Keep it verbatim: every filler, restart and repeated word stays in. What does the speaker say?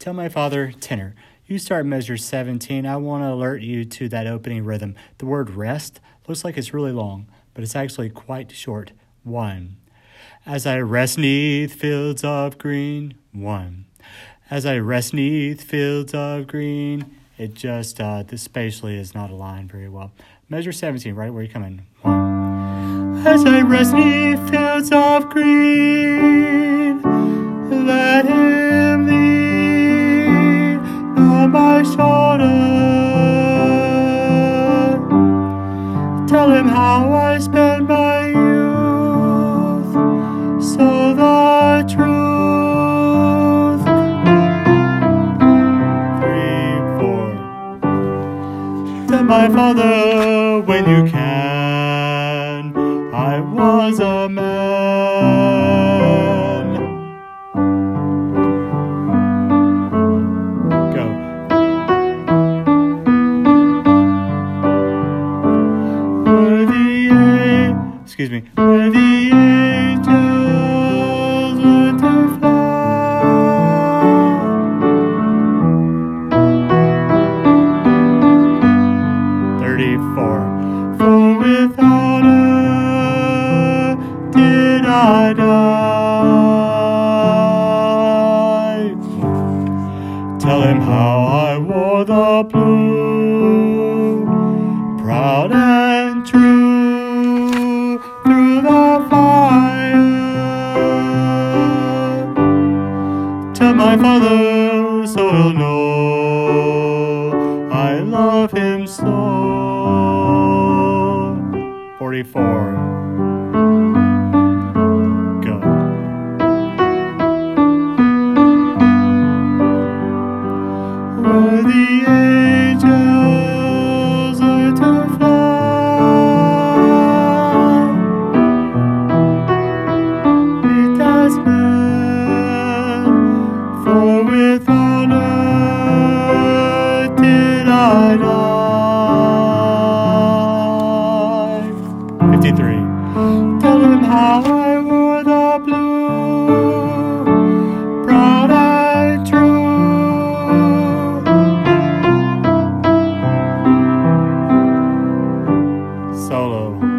Tell my father, tenor. You start measure seventeen. I want to alert you to that opening rhythm. The word rest looks like it's really long, but it's actually quite short. One. As I rest neath fields of green. One. As I rest neath fields of green. It just, uh, this spatially is not aligned very well. Measure seventeen, right where you come in. One. As I rest neath fields of green, let him lean on my shoulder. Tell him how I spent my youth, so the truth. Three, four. Tell my father when you can, I was a man. Go. Where the a- excuse me. Where the angels went to fly. Thirty-four. For without her did I die. Tell him how I wore the blue, proud and true, through the fire. Tell my father so he'll know I love him so. Forty-four. Go. Where the angels are to fly, meet as men, for with honor did I die. Fifty-three. Tell him how I wore the blue, proud and true. Solo.